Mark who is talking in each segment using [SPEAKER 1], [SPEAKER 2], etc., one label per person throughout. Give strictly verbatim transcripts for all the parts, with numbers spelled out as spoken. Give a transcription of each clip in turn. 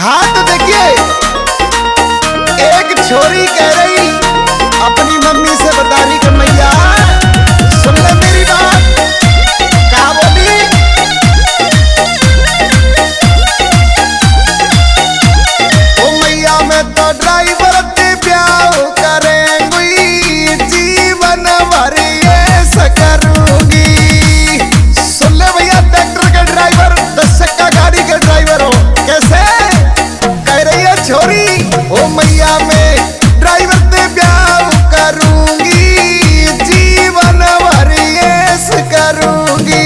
[SPEAKER 1] हाँ तो देखिए, एक छोरी कह रही अपनी मम्मी से बता रही कि मैया सुन ले मेरी बात। क्या बोली? ओ मैया मैं तो ड्राइवर से प्यार करेंगी, जीवन भर ये करूंगी। सुन ले भैया, ट्रैक्टर के ड्राइवर, दस चक्का गाड़ी के ड्राइवर हो। कैसे कह रही है छोरी? ओ मैया मैं ड्राइवर से प्यार करूंगी, जीवन भर ये करूंगी।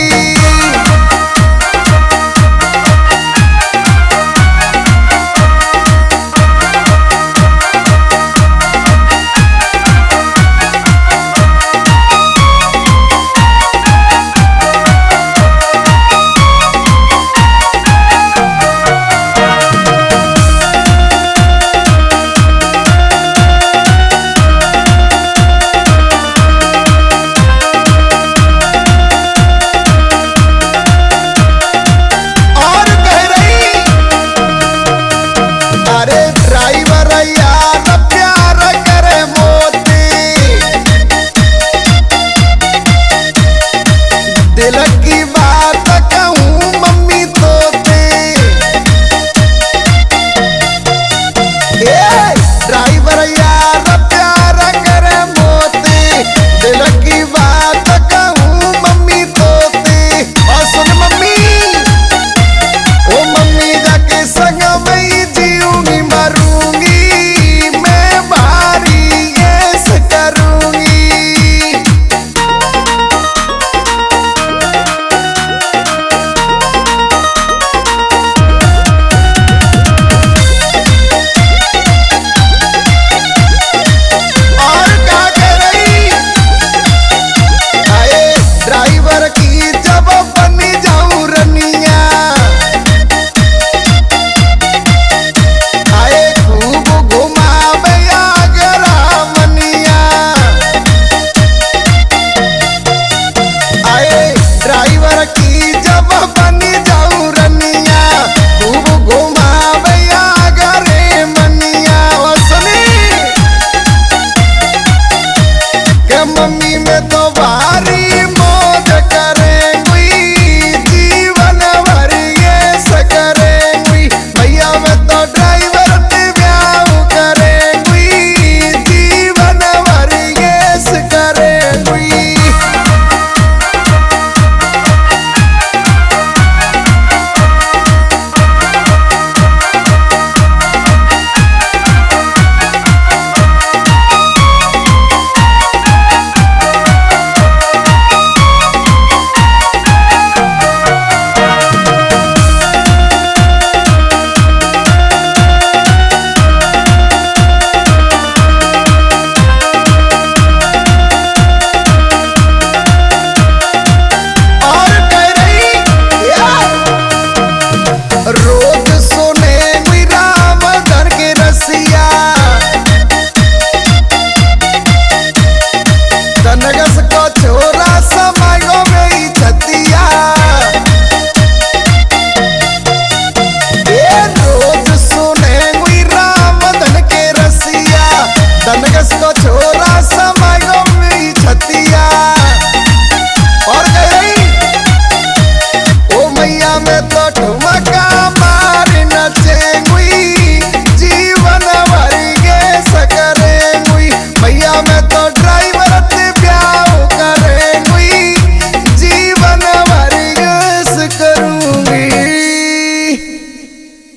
[SPEAKER 1] अरे